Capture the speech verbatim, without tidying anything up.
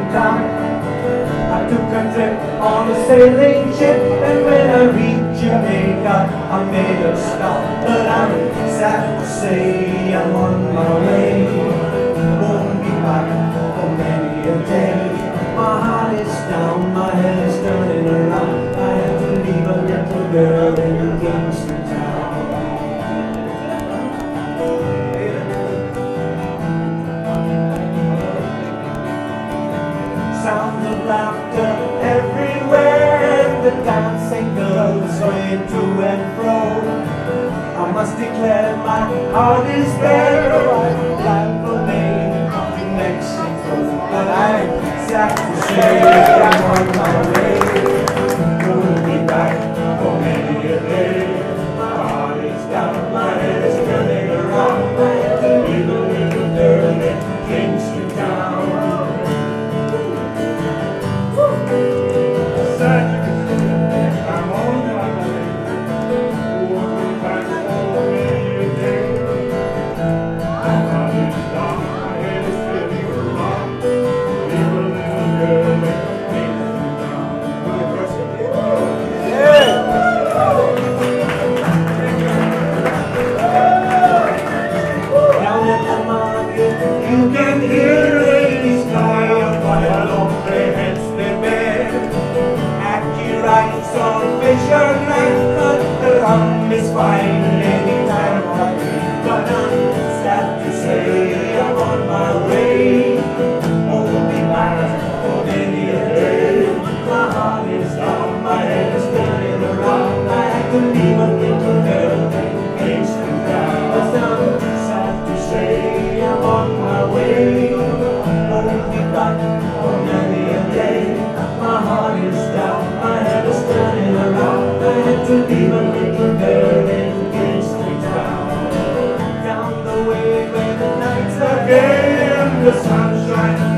time. I took a trip on a sailing ship, and when I reached Jamaica, I made a stop. But I'm sad to say I'm on my way. Won't be back for many a day. My heart is down, my head is turning around. I have to leave a little girl in Kingston town. Sounds of laughter everywhere, and the dancing girls sway to and fro. I must declare my heart is bare. I'm glad for me to Mexico, but I'm sad to say I'm on my way. Won't be back for many a day. My heart is down, my head is turning around. I have to leave a little girl in Kingston town. I'm on my way. Won't be back for many a day. My heart is down, my head is turning around. Leave a little girl in Kingston town. Down at the market, you can hear ladies cry out while lonely heads they bear. Ackee rides on Fisher night, but the rum is fine any time of day. But I'm sad to say I'm on my way. Won't be back for many a day. My heart is down, my head is turning around. I have to leave a little girl in Kingston town. But I'm sad to say I'm on my way. Won't be back for many a day. My heart is down, my head is turning around. I had to leave a little girl in Kingston town. Down the way where the nights are gay and the sunshine